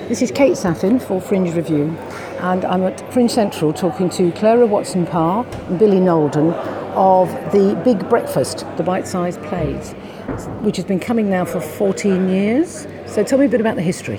This is Kate Saffin for Fringe Review, and I'm at Fringe Central talking to Clara Watson-Parr and Billy Nolden of the Big Breakfast, the bite-sized plays, which has been coming now for 14 years. So tell me a bit about the history.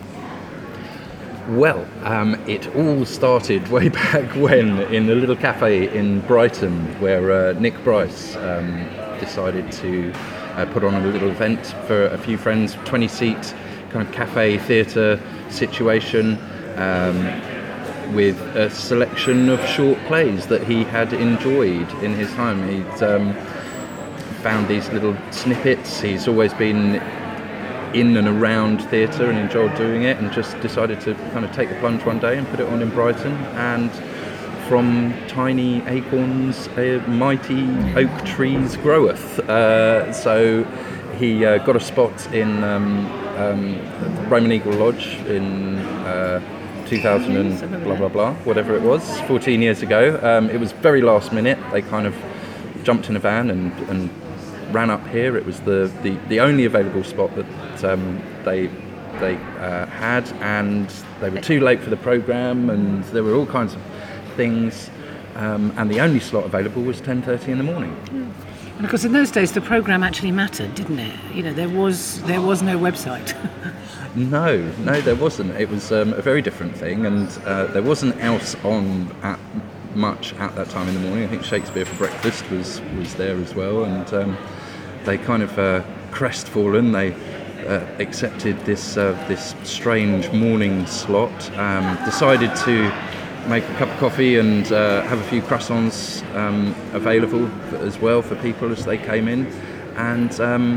Well, it all started way back when in a little cafe in Brighton where Nick Bryce decided to put on a little event for a few friends, 20-seat kind of cafe theatre situation with a selection of short plays that he had enjoyed in his time. He'd found these little snippets. He's always been in and around theatre and enjoyed doing it, and just decided to kind of take the plunge one day and put it on in Brighton. And from tiny acorns, mighty oak trees groweth. So he got a spot in Roman Eagle Lodge in 2000 and blah blah blah, whatever it was, 14 years ago. It was very last minute. They kind of jumped in a van and ran up here. It was the only available spot that they had, and they were too late for the programme, and there were all kinds of things, and the only slot available was 10:30 in the morning. And of course, in those days, the programme actually mattered, didn't it? You know, there was no website. No, there wasn't. It was a very different thing, and there wasn't else on much at that time in the morning. I think Shakespeare for Breakfast was there as well, and they kind of crestfallen. They accepted this strange morning slot. Decided to make a cup of coffee and have a few croissants available as well for people as they came in, and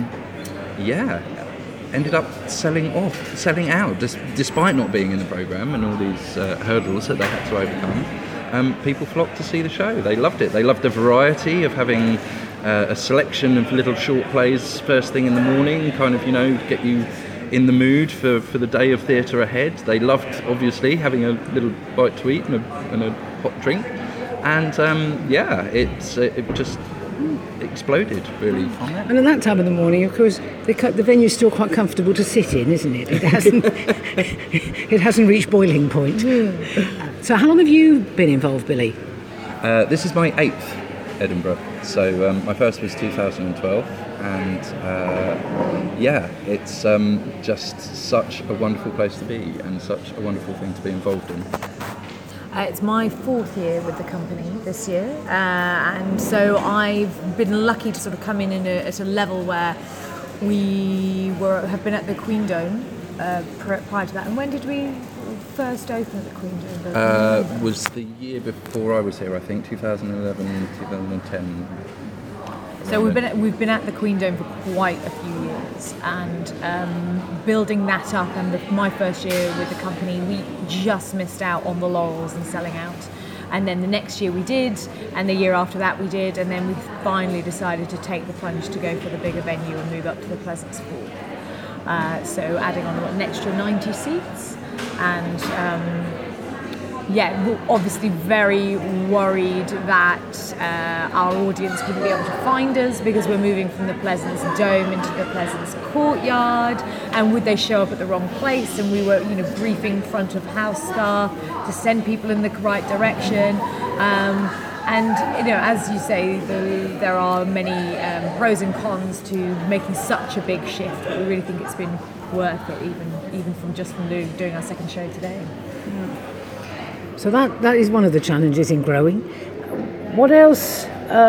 ended up selling out, despite not being in the programme and all these hurdles that they had to overcome. People flocked to see the show. They loved it. They loved the variety of having a selection of little short plays first thing in the morning, kind of, get you in the mood for the day of theatre ahead. They loved, obviously, having a little bite to eat and a hot drink. And it just exploded really from there. And at that time of the morning, of course, the venue's still quite comfortable to sit in, isn't it? It hasn't reached boiling point. So how long have you been involved, Billy? This is my 8th Edinburgh. So my first was 2012, and it's just such a wonderful place to be and such a wonderful thing to be involved in. It's my 4th year with the company this year, and so I've been lucky to sort of come in at a level where we have been at the Queen Dome prior to that. And when did we first open at the Queen Dome? Was the year before I was here, I think, 2011, 2010. So we've been at the Queen Dome for quite a few years, and building that up. And my first year with the company, we just missed out on the laurels and selling out. And then the next year we did, and the year after that we did, and then we finally decided to take the plunge to go for the bigger venue and move up to the Pleasance Hall. So adding on an extra 90 seats, and we're obviously very worried that our audience wouldn't be able to find us because we're moving from the Pleasance Dome into the Pleasance Courtyard, and would they show up at the wrong place? And we were, briefing front of house staff to send people in the right direction. And as you say, there are many pros and cons to making such a big shift, but we really think it's been worth it, even from doing our second show today. So that is one of the challenges in growing. What else?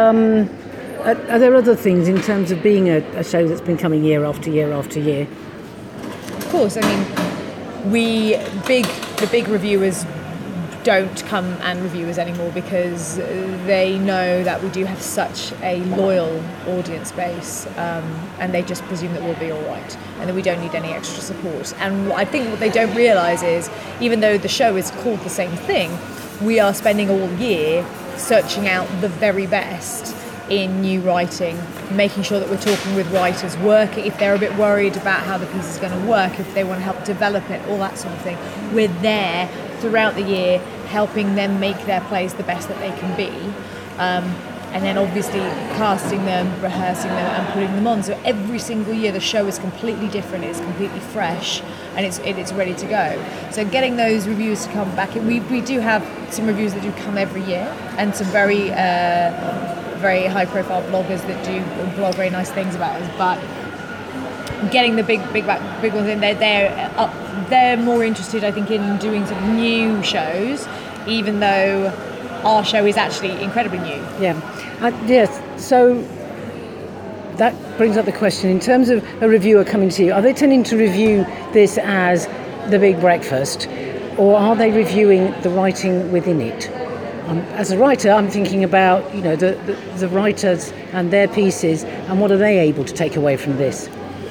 Are there other things in terms of being a show that's been coming year after year after year? Of course, I mean, the big reviewers don't come and review us anymore because they know that we do have such a loyal audience base, and they just presume that we'll be all right and that we don't need any extra support. And I think what they don't realise is, even though the show is called the same thing, we are spending all year searching out the very best in new writing, making sure that we're talking with writers, working if they're a bit worried about how the piece is going to work, if they want to help develop it, all that sort of thing. We're there throughout the year helping them make their plays the best that they can be. and then obviously casting them, rehearsing them, and putting them on. So every single year the show is completely different, it's completely fresh, and it's ready to go. So getting those reviews to come back, we do have some reviews that do come every year, and some very high-profile bloggers that do blog very nice things about us. But getting the big ones in, they're more interested, I think, in doing some new shows, even though our show is actually incredibly new. Yes. So that brings up the question, in terms of a reviewer coming to you, are they tending to review this as the big breakfast, or are they reviewing the writing within it? As a writer, I'm thinking about the writers and their pieces, and what are they able to take away from this?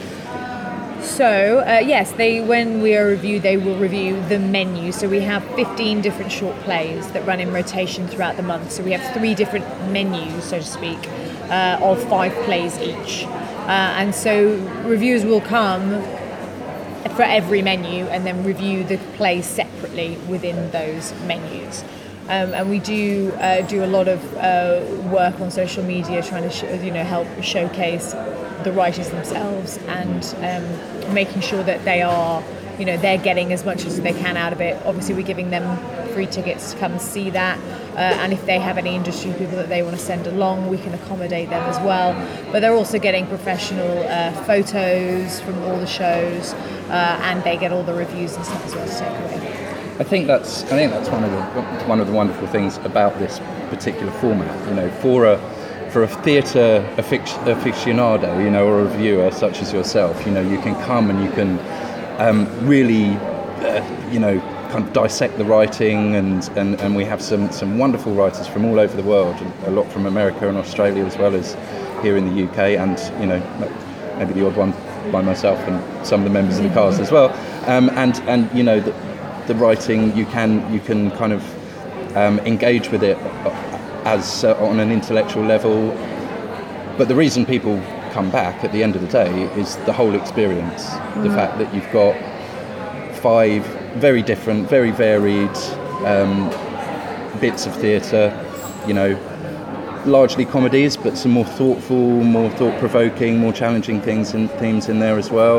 So, yes, when we are reviewed, they will review the menu. So we have 15 different short plays that run in rotation throughout the month. So we have 3 different menus, so to speak, of 5 plays each. And so reviewers will come for every menu and then review the plays separately within those menus. And we do a lot of work on social media, trying to help showcase the writers themselves, and making sure that they are, they're getting as much as they can out of it. Obviously, we're giving them free tickets to come and see that, and if they have any industry people that they want to send along, we can accommodate them as well. But they're also getting professional photos from all the shows, and they get all the reviews and stuff as well to take away. I think that's one of the wonderful things about this particular format. For a theatre aficionado, or a reviewer such as yourself, you can come and you can really, kind of dissect the writing, and we have some wonderful writers from all over the world, a lot from America and Australia, as well as here in the UK, and maybe the odd one by myself and some of the members of the cast as well. The writing, you can kind of engage with it as on an intellectual level, but the reason people come back at the end of the day is the whole experience. The fact that you've got 5 very different, very varied bits of theatre, largely comedies, but some more thoughtful, more thought-provoking, more challenging themes in there as well.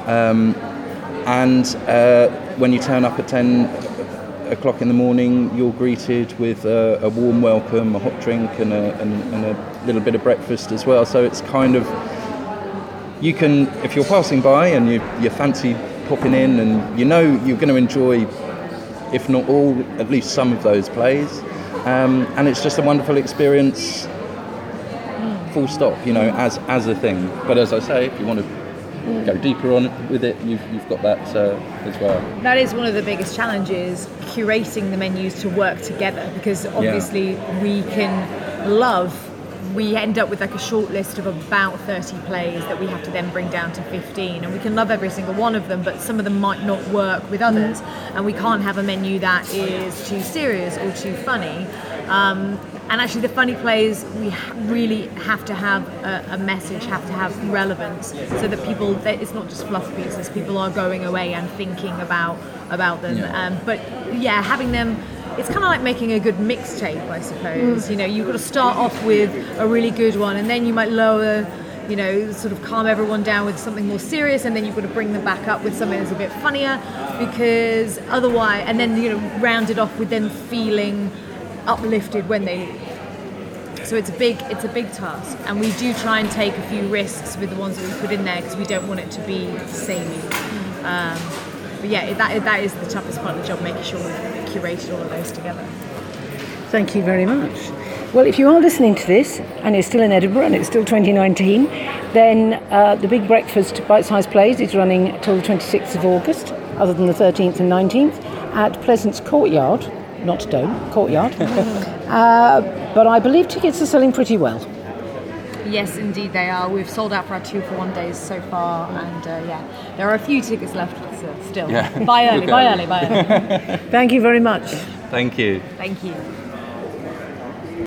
When you turn up at 10 o'clock in the morning, you're greeted with a warm welcome, a hot drink, and a little bit of breakfast as well. So it's kind of, you can, if you're passing by and you fancy popping in, and you're going to enjoy, if not all, at least some of those plays, and it's just a wonderful experience, full stop, as a thing. But as I say, if you want to go deeper on it with it, you've got that as well. That is one of the biggest challenges, curating the menus to work together, because obviously we end up with like a short list of about 30 plays that we have to then bring down to 15, and we can love every single one of them, but some of them might not work with others, and we can't have a menu that is too serious or too funny. And actually the funny plays, we really have to have a message, have to have relevance, so that it's not just fluff pieces, people are going away and thinking about them. But having them, it's kind of like making a good mixtape, I suppose. You've got to start off with a really good one, and then you might lower, sort of calm everyone down with something more serious, and then you've got to bring them back up with something that's a bit funnier, because otherwise, and then round it off with them feeling uplifted when they leave. So it's a big task, and we do try and take a few risks with the ones that we put in there, because we don't want it to be samey. But that is the toughest part of the job, making sure we've curated all of those together. Thank you very much. Well, if you are listening to this and it's still in Edinburgh and it's still 2019, then the Big Breakfast Bite-Sized Plays is running till the 26th of August, other than the 13th and 19th, at Pleasance Courtyard. Not Dome, Courtyard. But I believe tickets are selling pretty well. Yes, indeed they are. We've sold out for our 2-for-1 days so far, and there are a few tickets left still. Yeah. Buy early. Thank you very much. Thank you. Thank you.